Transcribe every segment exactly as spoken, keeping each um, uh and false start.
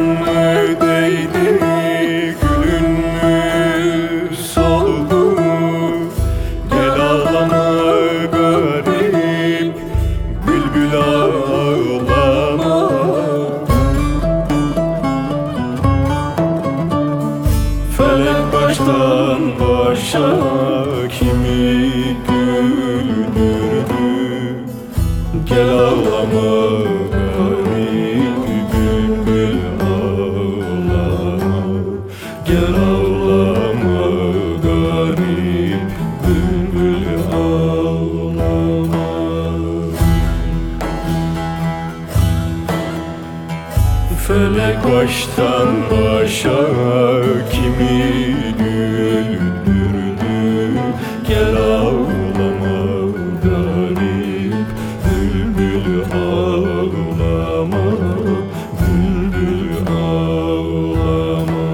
baştan mı değdi, gülün mü soldu? Gel ağlama garip, bülbül ağlama. Felek baştan başa kimi güldürdü? Gel ağlama garip, bülbül ağlama. Gel ağlama garip, bülbül ağlama. Felek baştan başa kimi güldürdü? Gel ağlama garip, bülbül ağlama, bülbül ağlama.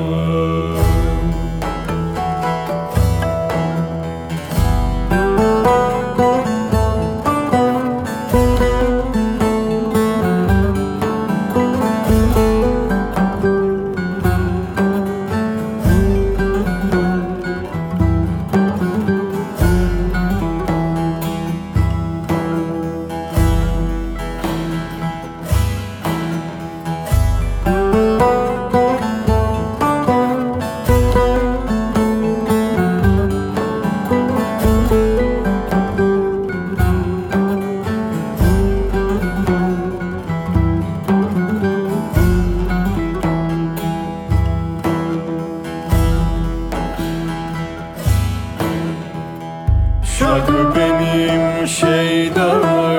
Şarkı benim şeyda,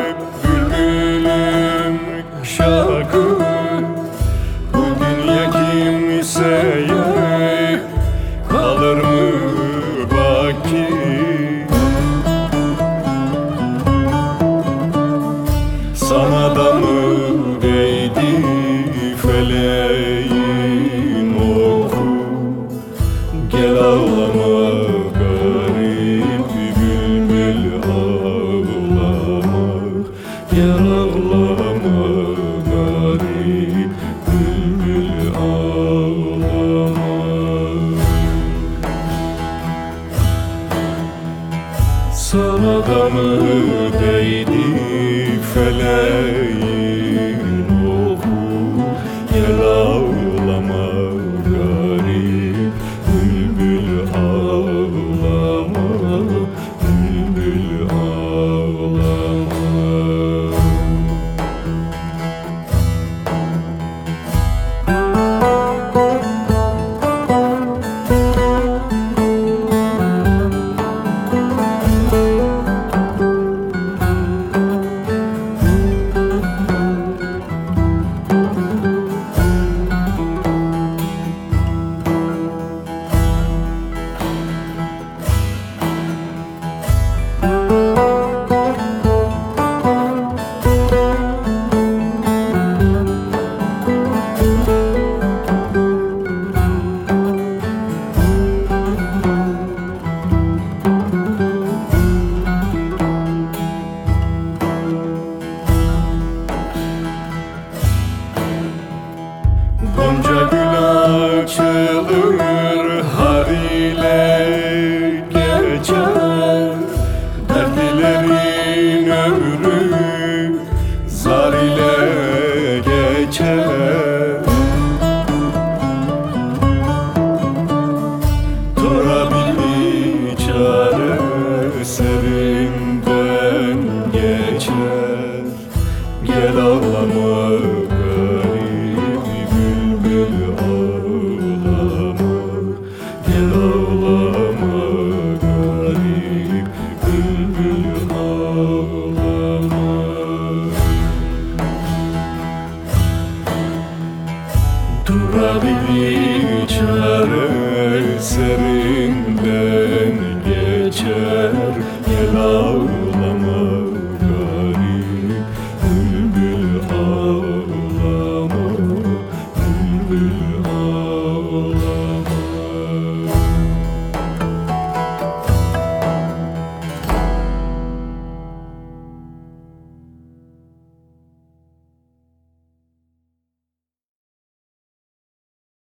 bülbülüm şarkı. Bu dünya kimseye kalır mı baki? Sana da mı değdi feleğin oku? Gel ağlama garip, bülbül ağlama. Gel ağlama garip, bülbül ağlama. Sana da mı değdi feleğin oku? Gel ağlama garip, bülbül ağlama, bülbül ağlama. Gonca gül açılır, har ile geçer. Dertlilerin ömrü zar ile geçer. Turabil çare serinden geçer. Gel ağlama garip, bülbül ağlama. Gel ağlama garip, bülbül ağlama. Durabil çare serinden geçer. Gel ağlama